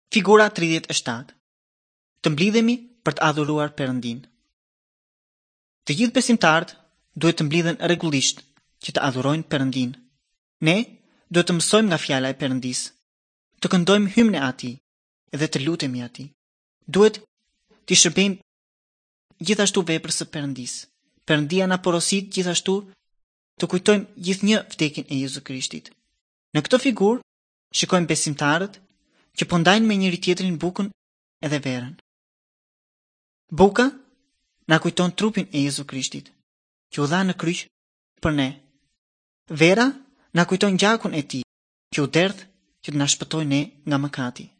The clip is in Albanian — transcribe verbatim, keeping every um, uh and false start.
Figura tridhjetë e shtatë. Të mblidhemi për të adhuruar Perëndin. Të gjithë besimtarët duhet të mblidhen rregullisht që të adhurojnë Perëndin. Ne duhet të mësojmë nga fjala e Perëndis, të këndojmë hymne e Atij dhe të lutemi Atij. Duhet të shërbejmë gjithashtu veprës së Perëndis. Perëndia na porosit gjithashtu të kujtojmë gjithnjë vdekjen e Jezu Krishtit. Në këtë figurë shikojmë besimtarët që po ndajnë me njëri tjetrin bukën edhe verën. Buka na kujton trupin e Jezu Krishtit, që u dha në kryq për ne. Vera na kujton gjakun e tij, që u derdh që të na shpëtojë ne nga mëkati.